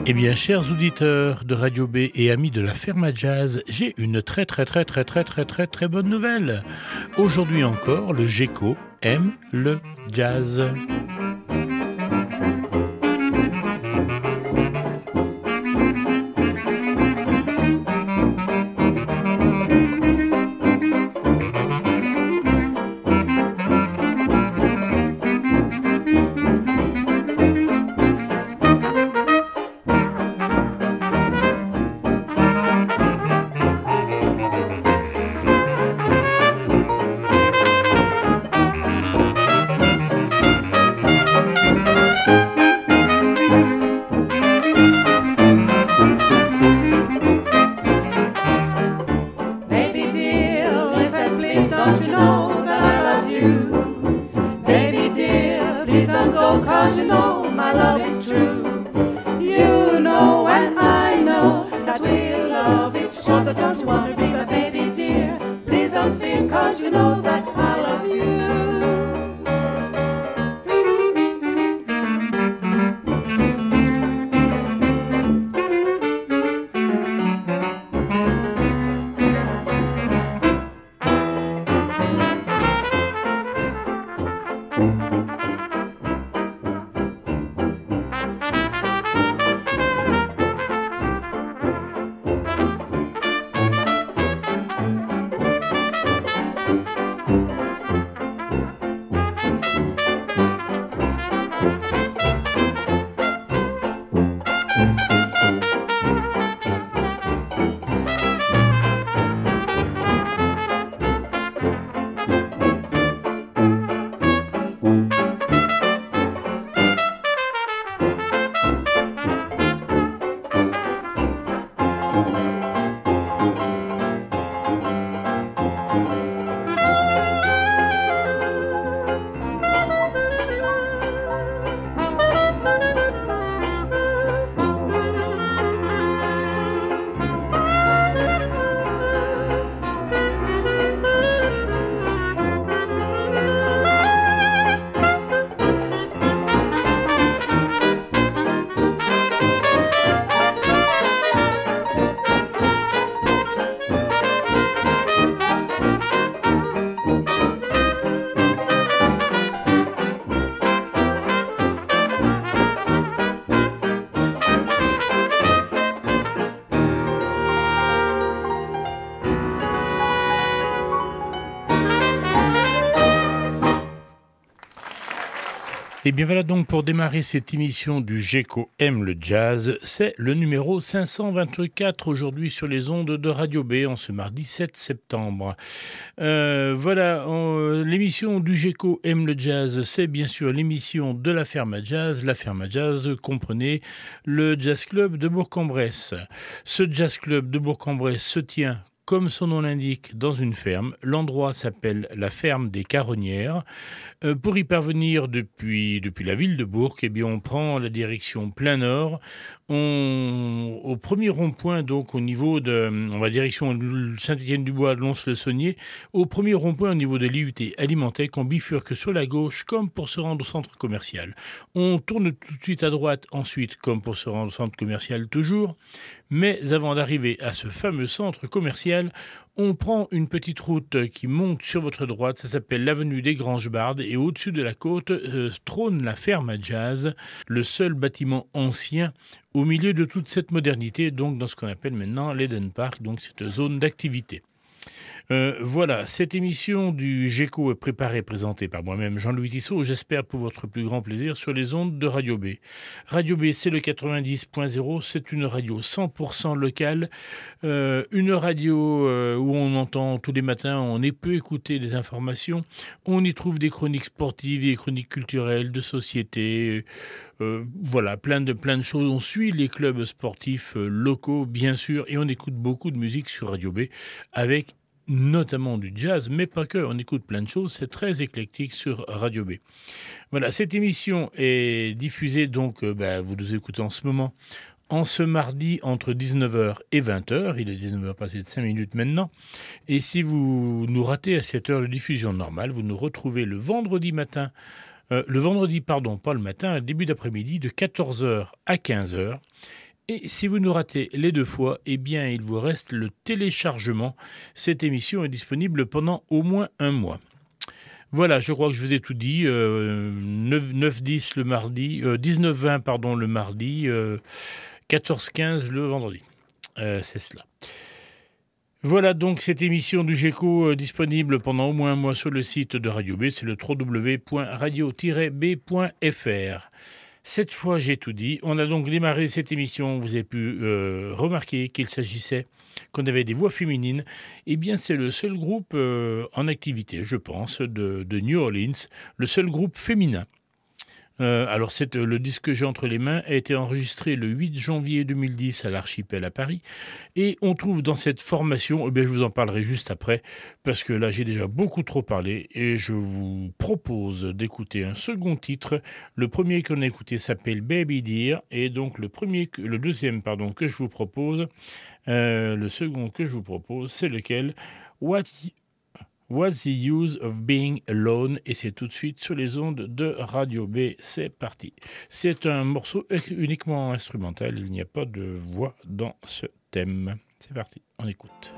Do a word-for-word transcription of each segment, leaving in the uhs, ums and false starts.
Eh bien, chers auditeurs de Radio B et amis de la Ferme à Jazz, j'ai une très très très très très très très très bonne nouvelle. Aujourd'hui encore, le Géco aime le jazz. Et bien voilà donc pour démarrer cette émission du Géco aime le jazz, c'est le numéro cinq cent vingt-quatre aujourd'hui sur les ondes de Radio B en ce mardi sept septembre. Euh, voilà, on, l'émission du Géco aime le jazz, c'est bien sûr l'émission de la Ferme à Jazz. La Ferme à Jazz, comprenez le Jazz Club de Bourg-en-Bresse. Ce Jazz Club de Bourg-en-Bresse se tient, comme son nom l'indique, dans une ferme. L'endroit s'appelle la ferme des Caronnières. Euh, pour y parvenir depuis, depuis la ville de Bourg, eh bien, on prend la direction plein nord. On, au premier rond-point, donc au niveau de, on va direction Saint-Étienne-du-Bois, Lons-le-Saunier, au premier rond-point au niveau de l'I U T Alimentec, on bifurque sur la gauche comme pour se rendre au centre commercial. On tourne tout de suite à droite ensuite comme pour se rendre au centre commercial toujours. Mais avant d'arriver à ce fameux centre commercial, on prend une petite route qui monte sur votre droite, ça s'appelle l'avenue des Granges-Bardes, et au-dessus de la côte euh, trône la Ferme à Jazz, le seul bâtiment ancien au milieu de toute cette modernité, donc dans ce qu'on appelle maintenant l'Eden Park, donc cette zone d'activité. Euh, voilà, cette émission du Géco est préparée et présentée par moi-même, Jean-Louis Tissot, j'espère pour votre plus grand plaisir sur les ondes de Radio B. Radio B, c'est le quatre-vingt-dix point zéro, c'est une radio cent pour cent locale, euh, une radio euh, où on entend tous les matins, on est peu écouter des informations, on y trouve des chroniques sportives, des chroniques culturelles, de société, euh, voilà, plein de, plein de choses. On suit les clubs sportifs euh, locaux, bien sûr, et on écoute beaucoup de musique sur Radio B avec notamment du jazz, mais pas que, on écoute plein de choses, c'est très éclectique sur Radio B. Voilà, cette émission est diffusée, donc, euh, bah, vous nous écoutez en ce moment, en ce mardi entre dix-neuf heures et vingt heures, il est dix-neuf heures passé de cinq minutes maintenant, et si vous nous ratez à cette heure de diffusion normale, vous nous retrouvez le vendredi matin, euh, le vendredi, pardon, pas le matin, début d'après-midi, de quatorze heures à quinze heures, Et si vous nous ratez les deux fois, eh bien, il vous reste le téléchargement. Cette émission est disponible pendant au moins un mois. Voilà, je crois que je vous ai tout dit. Euh, neuf dix le mardi, euh, dix-neuf vingt pardon le mardi, euh, quatorze quinze le vendredi. Euh, c'est cela. Voilà donc cette émission du GECO euh, disponible pendant au moins un mois sur le site de Radio B, c'est le w w w point radio tiret b point f r. Cette fois, j'ai tout dit. On a donc démarré cette émission. Vous avez pu euh, remarquer qu'il s'agissait, qu'on avait des voix féminines. Eh bien, c'est le seul groupe euh, en activité, je pense, de, de New Orleans, le seul groupe féminin. Euh, alors, c'est, le disque que j'ai entre les mains a été enregistré le huit janvier deux mille dix à l'Archipel à Paris. Et on trouve dans cette formation, eh bien, je vous en parlerai juste après, parce que là, j'ai déjà beaucoup trop parlé. Et je vous propose d'écouter un second titre. Le premier qu'on a écouté s'appelle Baby Dear. Et donc, le, premier, le deuxième pardon, que je vous propose, euh, le second que je vous propose, c'est lequel ? What What's the use of being alone? Et c'est tout de suite sur les ondes de Radio B. C'est parti. C'est un morceau uniquement instrumental. Il n'y a pas de voix dans ce thème. C'est parti, on écoute.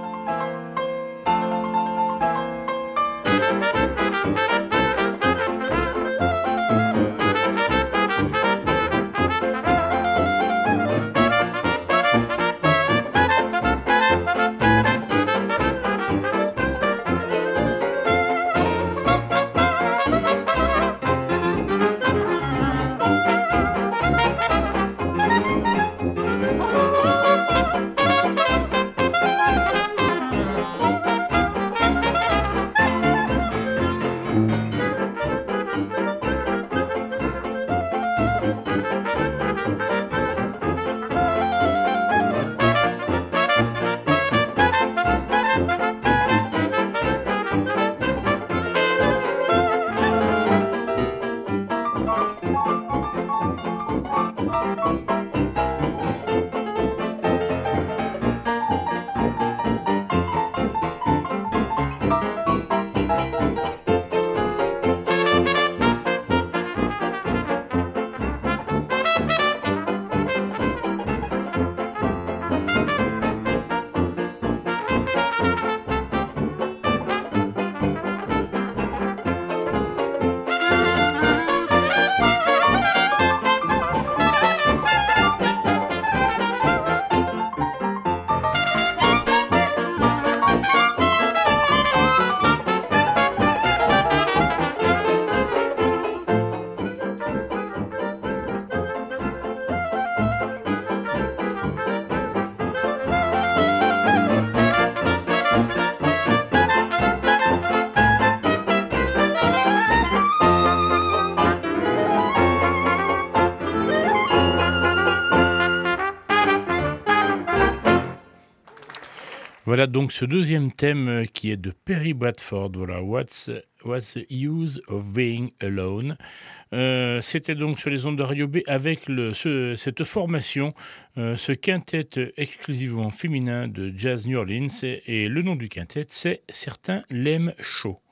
Voilà donc ce deuxième thème qui est de Perry Bradford. Voilà, What's, what's the use of being alone? Euh, c'était donc sur les ondes de Radio B avec le, ce, cette formation, euh, ce quintet exclusivement féminin de Jazz New Orleans. Et, et le nom du quintet, c'est Certains l'aiment chaud.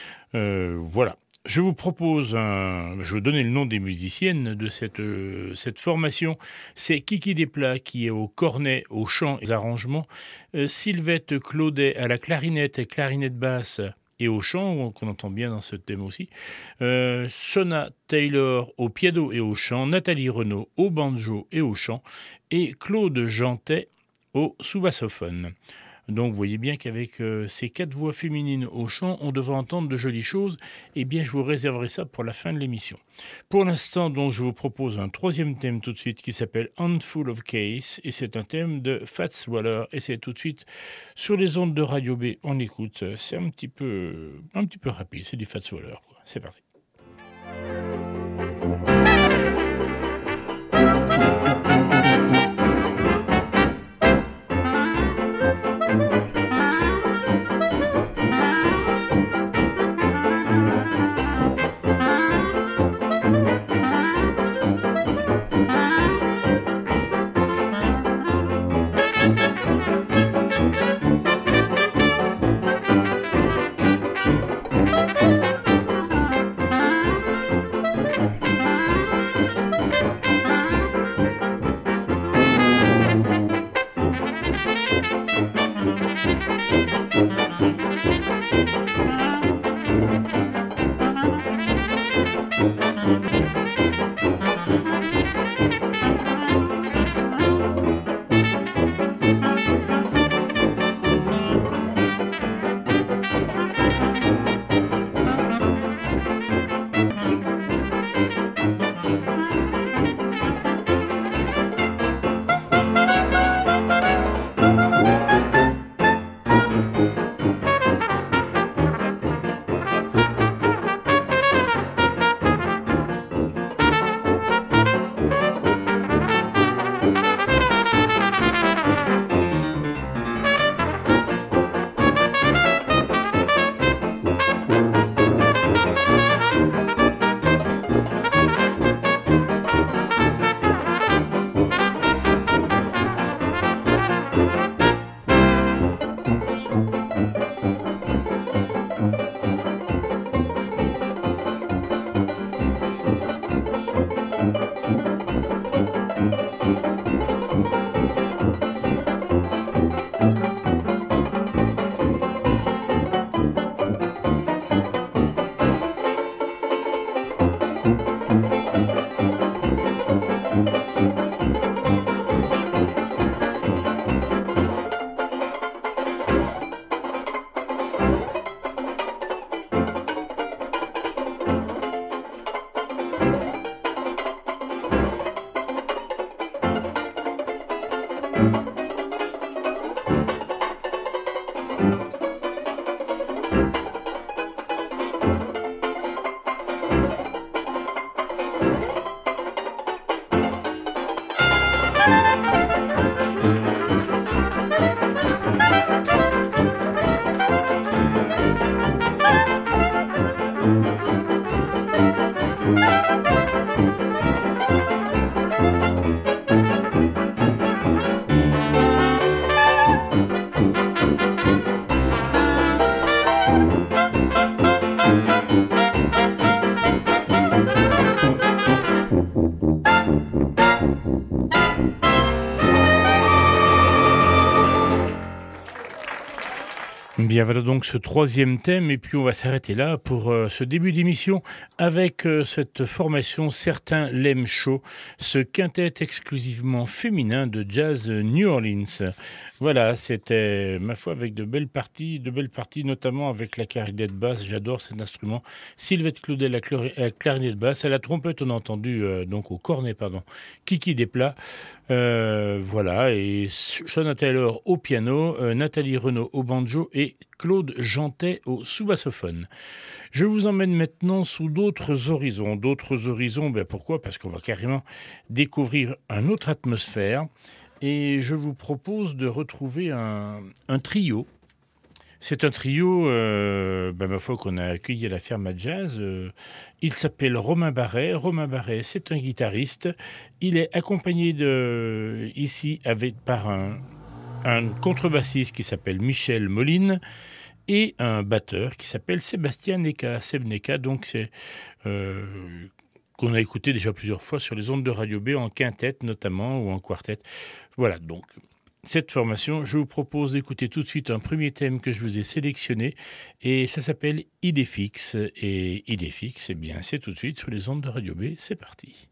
Euh, voilà. Je vous propose, un, je vais vous donner le nom des musiciennes de cette, euh, cette formation. C'est Kiki Desplat qui est au cornet, au chant et aux arrangements, euh, Sylvette Claudet à la clarinette et clarinette basse et au chant, qu'on entend bien dans ce thème aussi, euh, Shona Taylor au piano et au chant, Nathalie Renaud au banjo et au chant, et Claude Jantet au sous-bassophone. Donc vous voyez bien qu'avec euh, ces quatre voix féminines au chant, on devrait entendre de jolies choses. Eh bien, je vous réserverai ça pour la fin de l'émission. Pour l'instant, donc, je vous propose un troisième thème tout de suite qui s'appelle Handful of Case. Et c'est un thème de Fats Waller. Et c'est tout de suite sur les ondes de Radio B. On écoute. C'est un petit peu, un petit peu rapide. C'est du Fats Waller, quoi. C'est parti. Bien, voilà donc ce troisième thème, et puis on va s'arrêter là pour euh, ce début d'émission avec euh, cette formation Certains l'aiment chaud, ce quintet exclusivement féminin de jazz New Orleans. Voilà, c'était, ma foi, avec de belles parties, de belles parties, notamment avec la clarinette basse. J'adore cet instrument. Sylvette Claudet, la clori- euh, clarinette basse. À la trompette, on a entendu, euh, donc au cornet, pardon, Kiki Desplat. Euh, voilà, et Shona Taylor au piano, euh, Nathalie Renaud au banjo et Claude Jantet au sous-bassophone. Je vous emmène maintenant sous d'autres horizons. D'autres horizons, ben pourquoi ? Parce qu'on va carrément découvrir une autre atmosphère. Et je vous propose de retrouver un, un trio. C'est un trio, euh, ben, ma foi, qu'on a accueilli à la ferme à jazz. Euh, il s'appelle Romain Barret. Romain Barret, c'est un guitariste. Il est accompagné de, ici avec, par un, un contrebassiste qui s'appelle Michel Moline et un batteur qui s'appelle Sébastien Neka. Seb Neka, donc c'est... Euh, qu'on a écouté déjà plusieurs fois sur les ondes de Radio B, en quintette notamment, ou en quartet. Voilà, donc, cette formation, je vous propose d'écouter tout de suite un premier thème que je vous ai sélectionné, et ça s'appelle Idée fixe. Et Idée fixe, eh bien, c'est tout de suite sur les ondes de Radio B. C'est parti.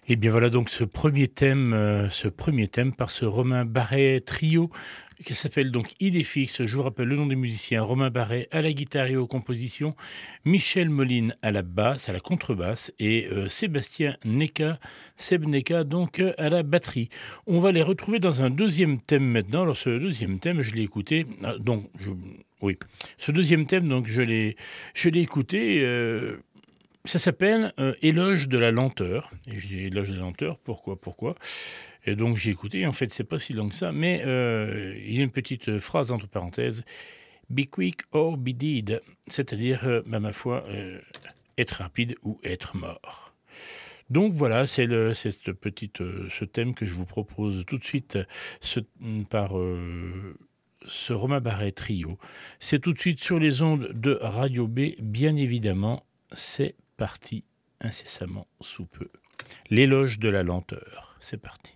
Et bien voilà donc ce premier thème, heu, ce premier thème par ce Romain Barret Trio qui s'appelle donc Idée fixe. Je vous rappelle le nom des musiciens: Romain Barret à la guitare et aux compositions, Michel Moline à la basse, à la contrebasse et heu, Sébastien Neka, Seb Neka donc heu, à la batterie. On va les retrouver dans un deuxième thème maintenant. Alors ce deuxième thème, je l'ai écouté, ah donc je oui, ce deuxième thème donc je l'ai je l'ai écouté, heu ça s'appelle, heu, Éloge de la lenteur et je dis: «Éloge de la lenteur», pourquoi pourquoi? Et donc j'ai écouté, en fait, c'est pas si long que ça, mais heu, il y a une petite phrase entre parenthèses: «Be quick or be dead», c'est-à-dire, heu, bah, ma foi, heu, être rapide ou être mort. Donc voilà, c'est le c'est cette petite, heu, ce thème que je vous propose tout de suite, ce mmh, par, heu, ce Romain Barret Trio. C'est tout de suite sur les ondes de Radio B, bien évidemment. C'est parti, incessamment sous peu. L'éloge de la lenteur, c'est parti.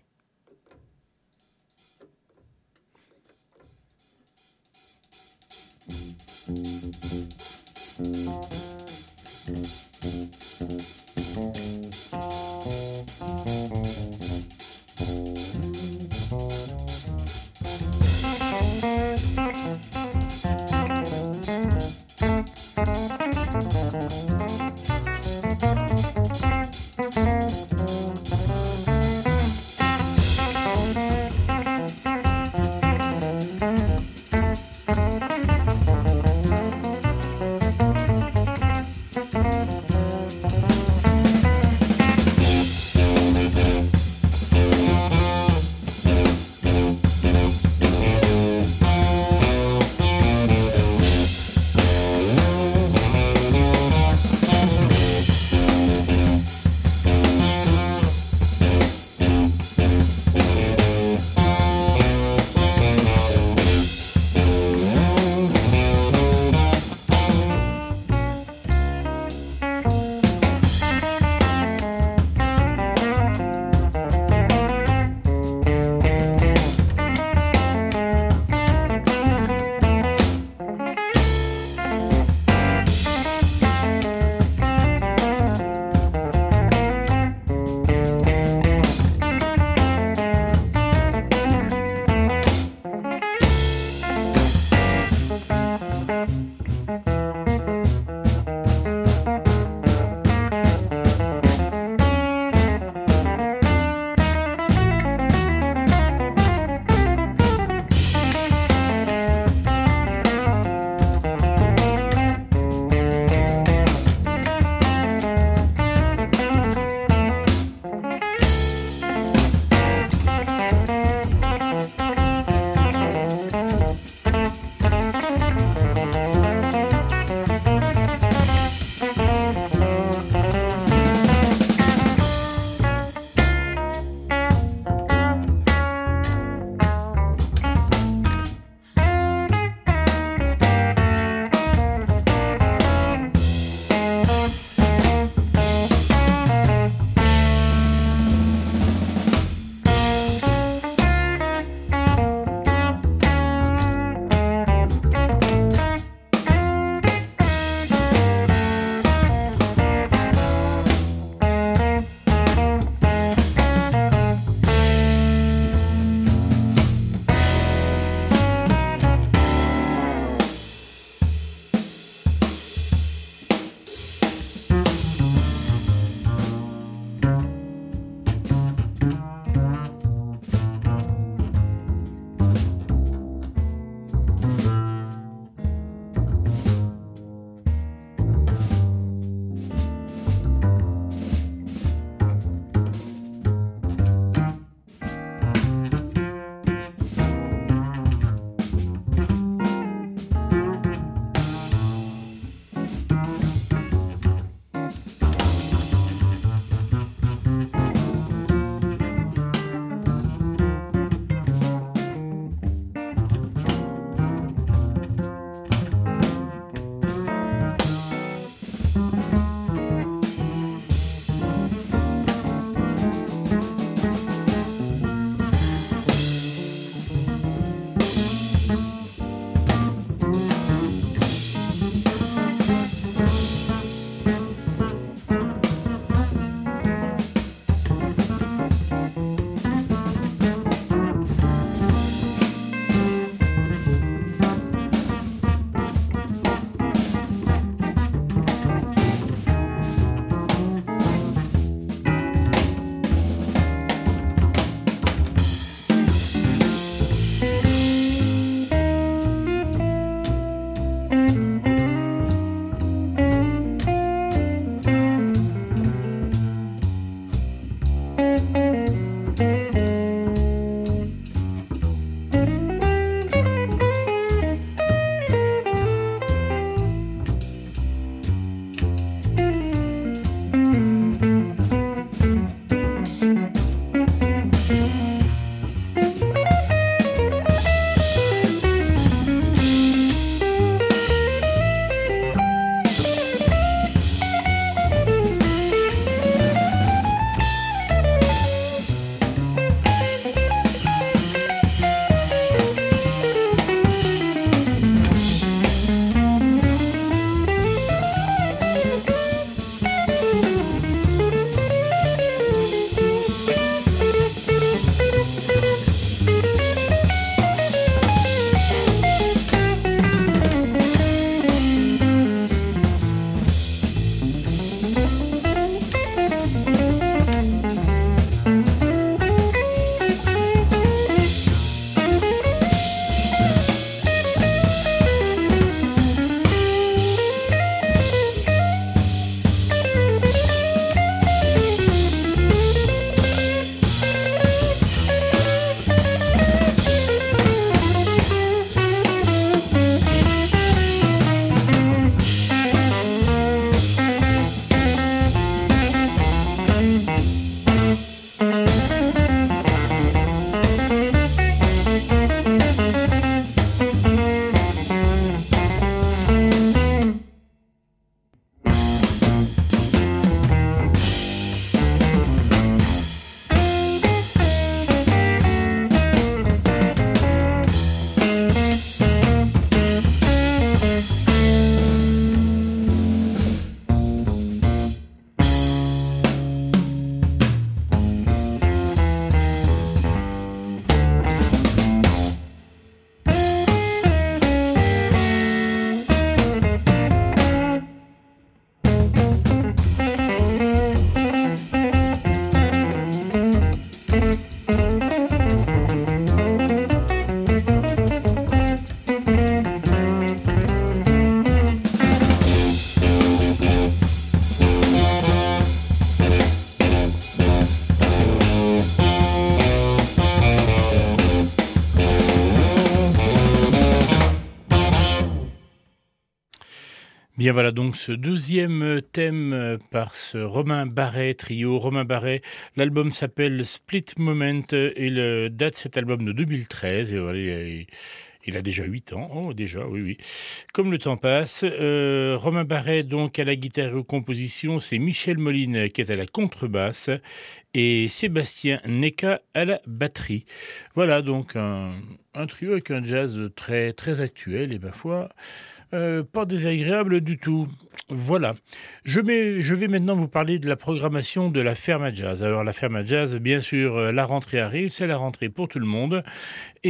Bien voilà donc ce deuxième thème euh, par ce Romain Barret trio. Romain Barret, l'album s'appelle Split Moment euh, et le date cet album de deux mille treize. Et voilà, il, il a déjà huit ans. Oh déjà, oui, oui. Comme le temps passe, euh, Romain Barret donc à la guitare et aux compositions, c'est Michel Moline qui est à la contrebasse et Sébastien Neka à la batterie. Voilà donc un, un trio avec un jazz très, très actuel et ma foi... Euh, pas désagréable du tout. Voilà. Je, mets, je vais maintenant vous parler de la programmation de la Ferme à Jazz. Alors la Ferme à Jazz, bien sûr, euh, la rentrée arrive, c'est la rentrée pour tout le monde. Et,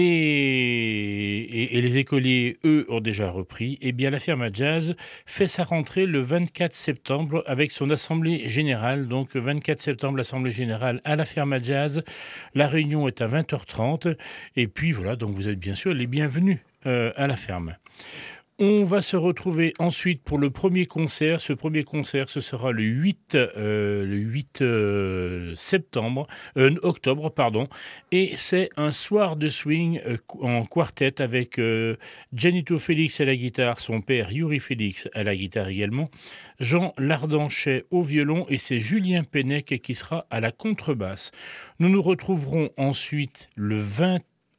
et, et les écoliers, eux, ont déjà repris. Eh bien, la Ferme à Jazz fait sa rentrée le vingt-quatre septembre avec son assemblée générale. Donc, vingt-quatre septembre, l'assemblée générale à la Ferme à Jazz. La réunion est à vingt heures trente. Et puis, voilà, donc vous êtes bien sûr les bienvenus euh, à la ferme. On va se retrouver ensuite pour le premier concert. Ce premier concert, ce sera le huit, euh, le huit euh, septembre, euh, octobre, pardon. Et c'est un soir de swing euh, en quartet avec euh, Janito Félix à la guitare, son père Yuri Félix à la guitare également, Jean Lardanchet au violon et c'est Julien Pennec qui sera à la contrebasse. Nous nous retrouverons ensuite le vingt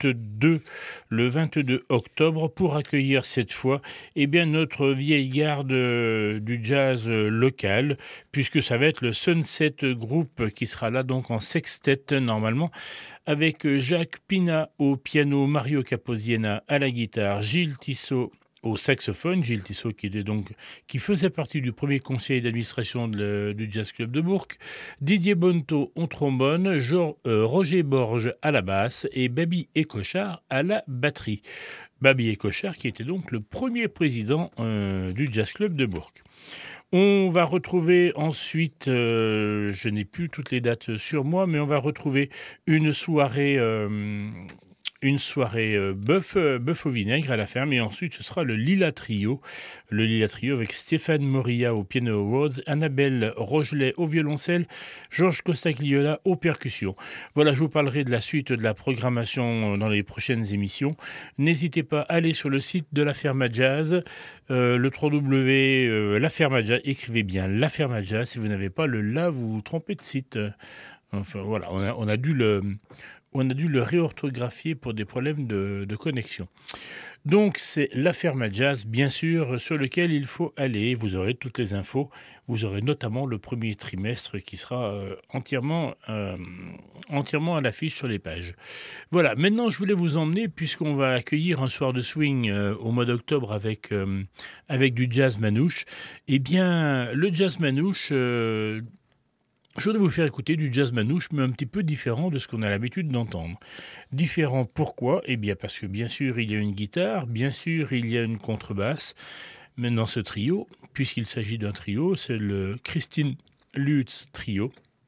le vingt-deux octobre pour accueillir cette fois eh bien, notre vieille garde euh, du jazz euh, local puisque ça va être le Sunset Group qui sera là donc en sextet normalement avec Jacques Pina au piano, Mario Caposiena à la guitare, Gilles Tissot au saxophone, Gilles Tissot qui, était donc, qui faisait partie du premier conseil d'administration de, du Jazz Club de Bourg, Didier Bonneau au trombone, Jean, euh, Roger Borges à la basse et Babi Écochard à la batterie. Babi Écochard qui était donc le premier président euh, du Jazz Club de Bourg. On va retrouver ensuite, euh, je n'ai plus toutes les dates sur moi, mais on va retrouver une soirée... Euh, une soirée euh, bœuf, euh, bœuf au vinaigre à la ferme et ensuite ce sera le Lila Trio, le Lila Trio avec Stéphane Moria au piano awards, Annabelle Rogelet au violoncelle, Georges Costagliola aux percussions. Voilà, je vous parlerai de la suite de la programmation dans les prochaines émissions. N'hésitez pas à aller sur le site de la Ferme à Jazz, euh, le w w w point la ferme à jazz, écrivez bien la Ferme à Jazz, si vous n'avez pas le là, vous vous trompez de site. Enfin voilà, on a, on a dû le... on a dû le réorthographier pour des problèmes de, de connexion. Donc c'est la Ferme à Jazz, bien sûr, sur lequel il faut aller. Vous aurez toutes les infos. Vous aurez notamment le premier trimestre qui sera euh, entièrement, euh, entièrement à l'affiche sur les pages. Voilà, maintenant je voulais vous emmener, puisqu'on va accueillir un soir de swing euh, au mois d'octobre avec, euh, avec du jazz manouche. Eh bien, le jazz manouche... Euh, Je voudrais vous faire écouter du jazz manouche, mais un petit peu différent de ce qu'on a l'habitude d'entendre. Différent pourquoi ? Eh bien parce que bien sûr il y a une guitare, bien sûr il y a une contrebasse. Maintenant ce trio, puisqu'il s'agit d'un trio, c'est le Christine Lutz Trio.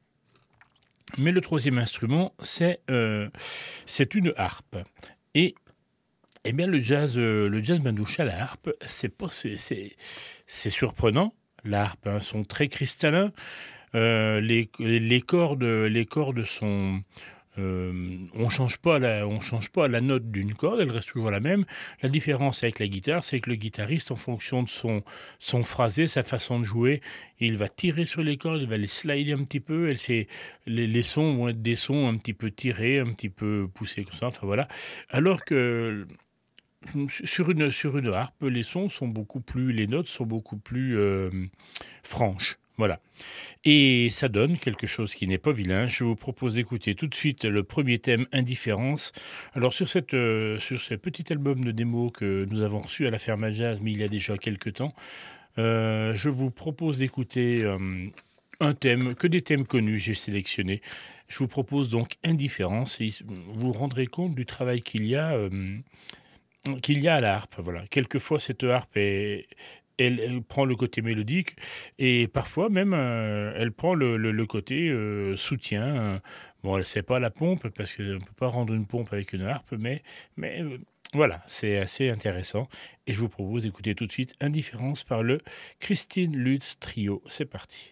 Mais le troisième instrument, c'est, euh, c'est une harpe. Et eh bien, le jazz, euh, le jazz manouche à la harpe, c'est, pas, c'est, c'est, c'est surprenant. La harpe a un son très cristallin. Euh, les, les, cordes, les cordes sont... Euh, on change pas la, on change pas la note d'une corde, elle reste toujours la même. La différence avec la guitare, c'est que le guitariste, en fonction de son, son phrasé, sa façon de jouer, il va tirer sur les cordes, il va les slider un petit peu. Elle, c'est, les, les sons vont être des sons un petit peu tirés, un petit peu poussés comme ça. Enfin voilà. Alors que sur une, sur une harpe, les sons sont beaucoup plus, les notes sont beaucoup plus euh, franches. Voilà. Et ça donne quelque chose qui n'est pas vilain. Je vous propose d'écouter tout de suite le premier thème, Indifférence. Alors sur, cette, euh, sur ce petit album de démo que nous avons reçu à la Ferme à Jazz, mais il y a déjà quelques temps, euh, je vous propose d'écouter euh, un thème, que des thèmes connus j'ai sélectionnés. Je vous propose donc Indifférence et vous vous rendrez compte du travail qu'il y a, euh, qu'il y a à la harpe. Voilà. Quelquefois cette harpe est... Elle, elle prend le côté mélodique et parfois même euh, elle prend le, le, le côté euh, soutien. Euh, bon, elle sait pas la pompe parce qu'on ne peut pas rendre une pompe avec une harpe, mais, mais euh, voilà, c'est assez intéressant. Et je vous propose d'écouter tout de suite Indifférence par le Christine Lutz Trio. C'est parti.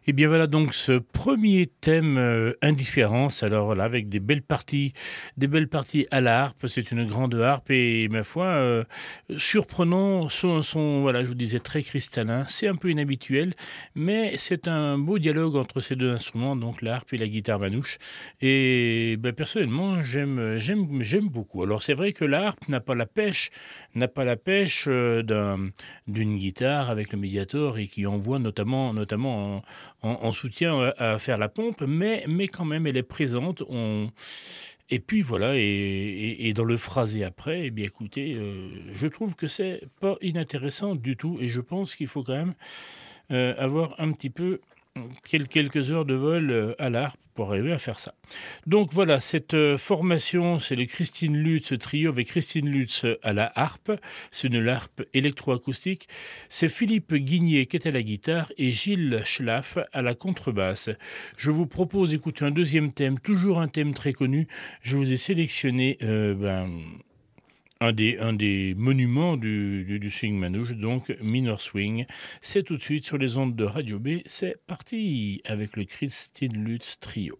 Et bien voilà donc ce premier thème euh, indifférence, alors voilà, avec des belles parties, des belles parties à la harpe, c'est une grande harpe et ma foi, euh, surprenant, son, son, voilà, je vous disais très cristallin, c'est un peu inhabituel, mais c'est un beau dialogue entre ces deux instruments, donc la harpe et la guitare manouche, et ben, personnellement j'aime, j'aime, j'aime beaucoup. Alors c'est vrai que la harpe n'a pas la pêche, n'a pas la pêche euh, d'un, d'une guitare avec le médiator et qui envoie notamment, notamment en, en, en soutien à, à faire la pompe, mais, mais quand même elle est présente. On... Et puis voilà, et, et, et dans le phrasé après, eh bien écoutez, euh, je trouve que c'est pas inintéressant du tout, et je pense qu'il faut quand même euh, avoir un petit peu quel- quelques heures de vol euh, à l'harpe pour arriver à faire ça. Donc voilà, cette euh, formation, c'est le Christine Lutz trio avec Christine Lutz à la harpe. C'est une harpe électroacoustique. C'est Philippe Guigné qui est à la guitare et Gilles Schlaff à la contrebasse. Je vous propose d'écouter un deuxième thème, toujours un thème très connu. Je vous ai sélectionné euh, ben, un des, un des monuments du, du, du swing manouche, donc Minor Swing. C'est tout de suite sur les ondes de Radio B. C'est parti avec le Christine Lutz Trio.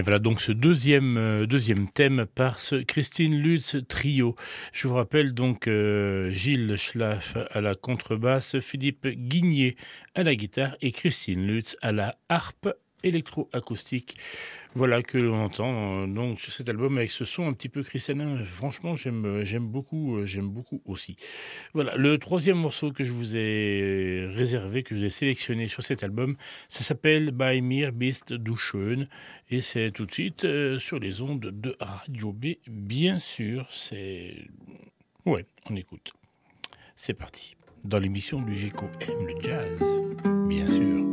Bien voilà donc ce deuxième, euh, deuxième thème par ce Christine Lutz Trio. Je vous rappelle donc euh, Gilles Schlaf à la contrebasse, Philippe Guigné à la guitare et Christine Lutz à la harpe électroacoustique. Voilà que l'on entend euh, donc sur cet album avec ce son un petit peu cristallin. Franchement, j'aime euh, j'aime beaucoup, euh, j'aime beaucoup aussi. Voilà, le troisième morceau que je vous ai réservé, que je vous ai sélectionné sur cet album, ça s'appelle Bei mir bist du schön et c'est tout de suite euh, sur les ondes de Radio B, bien sûr. C'est ouais, on écoute. C'est parti. Dans l'émission du Géco aime le jazz, bien sûr.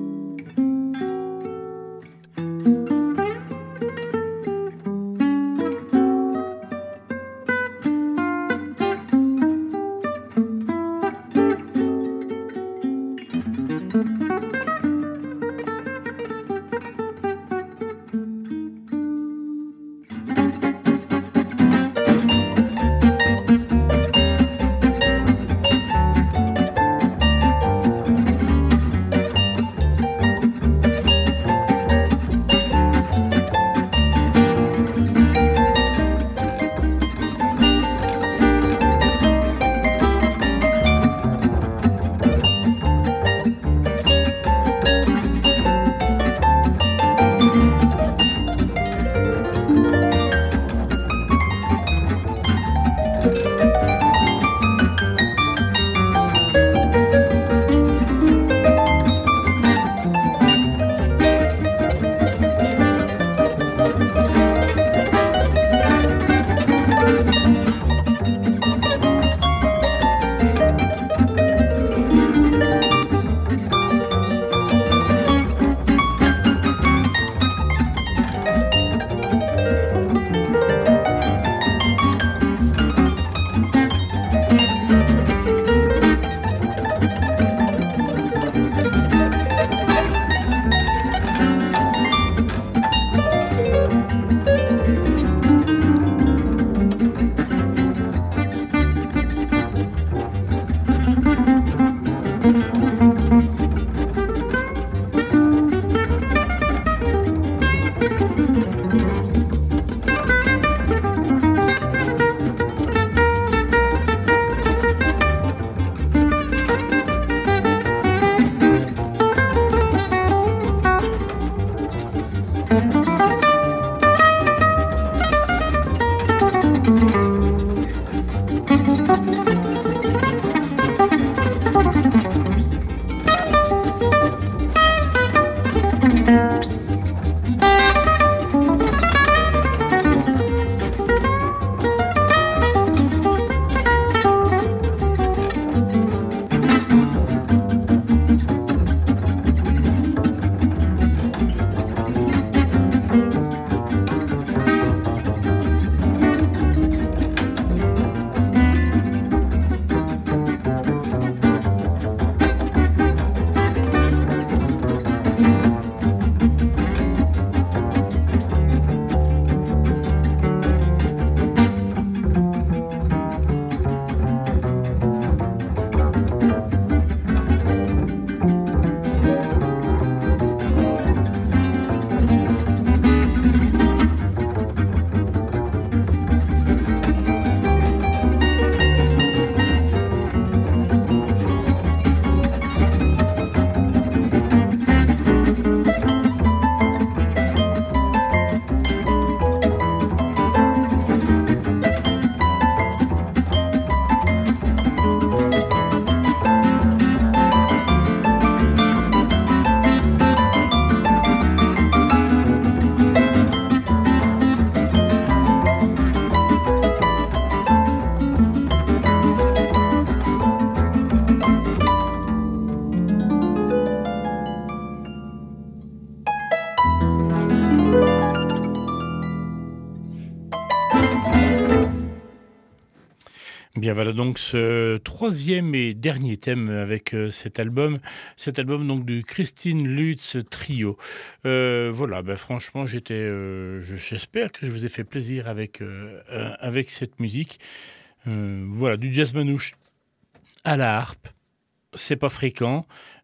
Bien voilà donc ce troisième et dernier thème avec euh, cet album, cet album donc du Christine Lutz Trio. Euh, voilà, ben franchement j'étais, euh, j'espère que je vous ai fait plaisir avec euh, euh, avec cette musique. Euh, voilà, du jazz manouche à la harpe, c'est pas fréquent.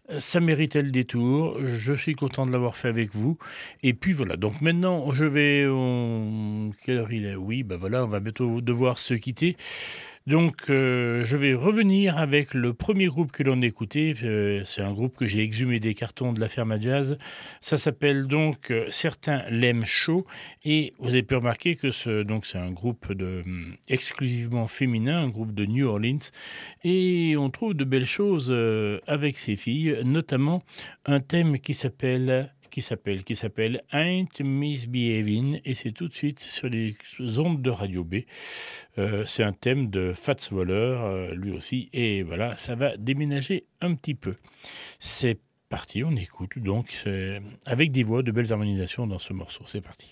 Ça méritait le détour. Je suis content de l'avoir fait avec vous. Et puis voilà. Donc maintenant, je vais. On... Quelle heure il est? Oui, ben voilà, on va bientôt devoir se quitter. Donc, euh, je vais revenir avec le premier groupe que l'on a écouté. Euh, c'est un groupe que j'ai exhumé des cartons de la ferme à jazz. Ça s'appelle donc euh, Certains l'aiment chaud. Et vous avez pu remarquer que ce, donc c'est un groupe de, hum, exclusivement féminin, un groupe de New Orleans. Et on trouve de belles choses euh, avec ces filles, notamment un thème qui s'appelle qui s'appelle qui s'appelle Ain't Misbehavin', et c'est tout de suite sur les ondes de Radio B. Euh, c'est un thème de Fats Waller, euh, lui aussi, et voilà, ça va déménager un petit peu. C'est parti, on écoute donc, c'est avec des voix, de belles harmonisations dans ce morceau. C'est parti.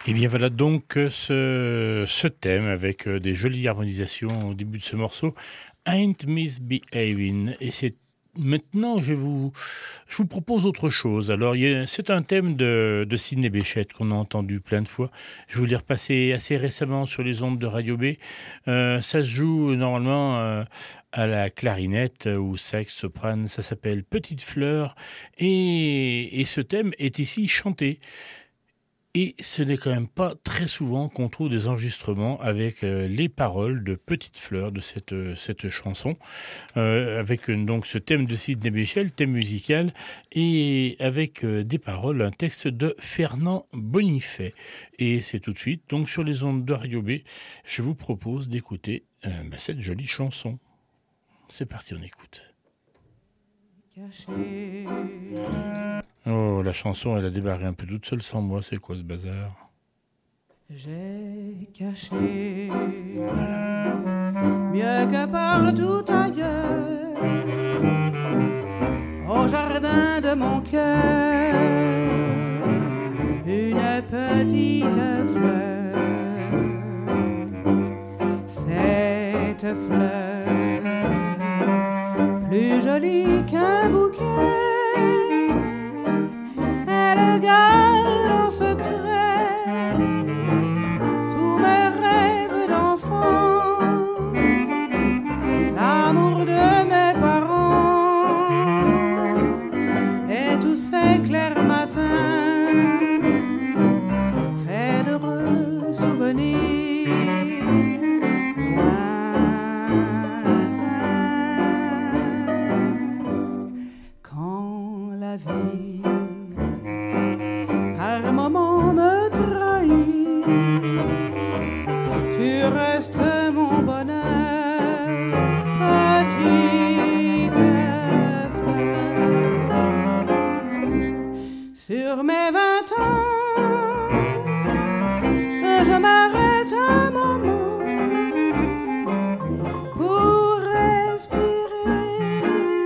Et bien voilà donc ce, ce thème avec des jolies harmonisations au début de ce morceau, Ain't Misbehavin'. Et c'est maintenant, je, vais vous, je vous propose autre chose. Alors, il y a- c'est un thème de, de Sidney Bechet qu'on a entendu plein de fois. Je vous l'ai repassé assez récemment sur les ondes de Radio B. Euh, ça se joue normalement euh, à la clarinette ou sax soprane. Ça s'appelle Petite Fleur. Et, et ce thème est ici chanté. Et ce n'est quand même pas très souvent qu'on trouve des enregistrements avec euh, les paroles de Petite Fleur de cette, euh, cette chanson, euh, avec euh, donc ce thème de Sidney Bechet, le thème musical, et avec euh, des paroles, un texte de Fernand Bonifay. Et c'est tout de suite, donc sur les ondes de Radio B, je vous propose d'écouter euh, bah, cette jolie chanson. C'est parti, on écoute. Caché. Oh, la chanson, elle a débarré un peu toute seule sans moi. C'est quoi ce bazar? J'ai caché mieux que partout ailleurs au jardin de mon cœur une petite fleur. Cette fleur plus jolie qu'un bouquet, elle garde en secret tous mes rêves d'enfant, l'amour de mes parents et tous ces clairs matins faits d'heureux souvenirs lointains. Quand la vie par moments me trahit, tu restes mon bonheur, petite fleur. Sur mes vingt ans, je m'arrête un moment pour respirer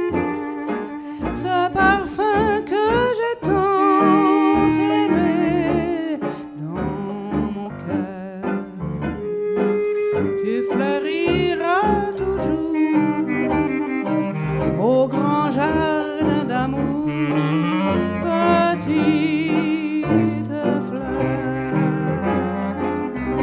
ce parfum que j'ai tant aimé dans mon cœur. Tu fleuriras toujours au grand jardin d'amour, petite fleur.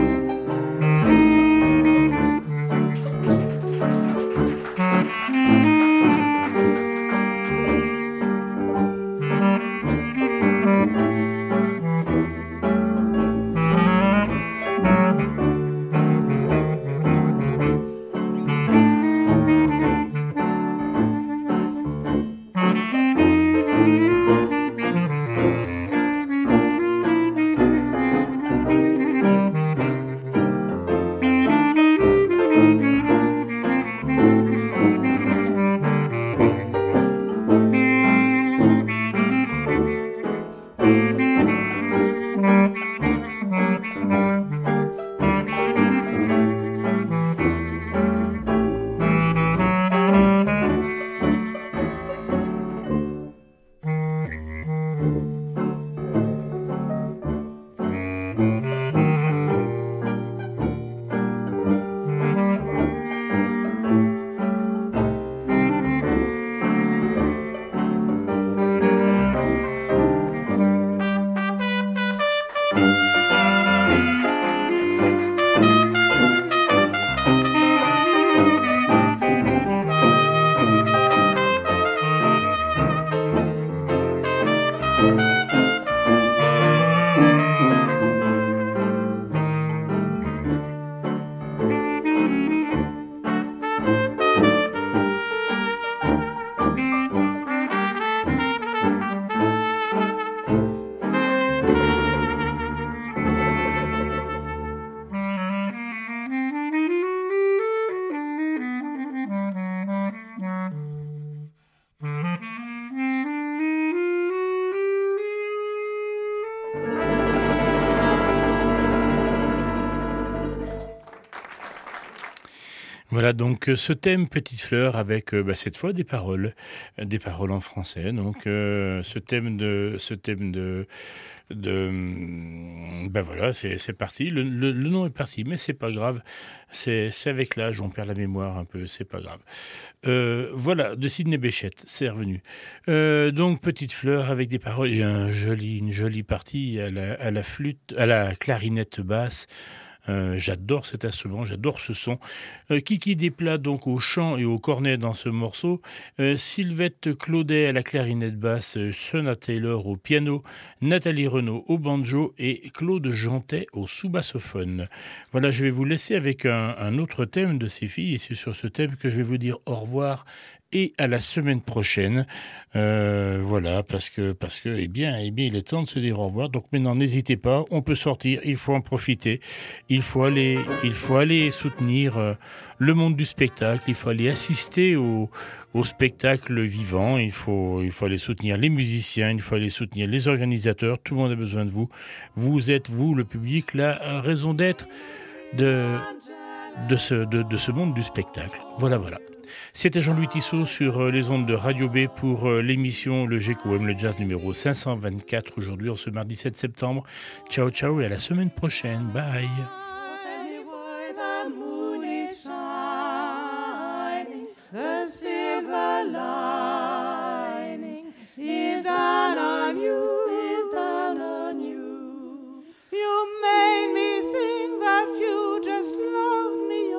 Voilà donc euh, ce thème Petite Fleur avec euh, bah, cette fois des paroles, euh, des paroles en français. Donc euh, ce thème de, ce thème de, de, hum, ben voilà, c'est c'est parti. Le, le- le nom est parti, mais c'est pas grave. C'est c'est avec l'âge, on perd la mémoire un peu, c'est pas grave. Euh, voilà, de Sidney Bechet, c'est revenu. Euh, donc Petite Fleur avec des paroles et un joli, une jolie partie à la, à la flûte, à la clarinette basse. Euh, j'adore cet instrument, j'adore ce son. Euh, Kiki Desplat donc au chant et au cornet dans ce morceau. Euh, Sylvette Claudet à la clarinette basse, euh, Shona Taylor au piano, Nathalie Renaud au banjo et Claude Jantet au sous-bassophone. Voilà, je vais vous laisser avec un, un autre thème de ces filles et c'est sur ce thème que je vais vous dire au revoir et à la semaine prochaine. Euh, voilà, parce que, parce que, eh bien, eh bien, il est temps de se dire au revoir. Donc maintenant, n'hésitez pas, on peut sortir, il faut en profiter. Il faut aller, il faut aller soutenir euh, le monde du spectacle. Il faut aller assister au, au spectacle vivant. Il faut, il faut aller soutenir les musiciens. Il faut aller soutenir les organisateurs. Tout le monde a besoin de vous. Vous êtes, vous, le public, la raison d'être de, de ce, de, de ce monde du spectacle. Voilà, voilà. C'était Jean-Louis Tissot sur les ondes de Radio B pour l'émission Le G Q M, le jazz numéro cinq cent vingt-quatre aujourd'hui, en ce mardi sept septembre. Ciao, ciao et à la semaine prochaine. Bye. Tell me why the moon is shining, the silver lining is down on you, is down on you. You made me think that you just loved me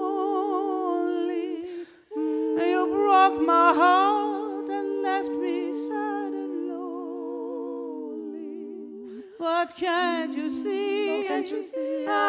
only. You broke my heart and left me sad and lonely. But can't you see? Oh, can't you see?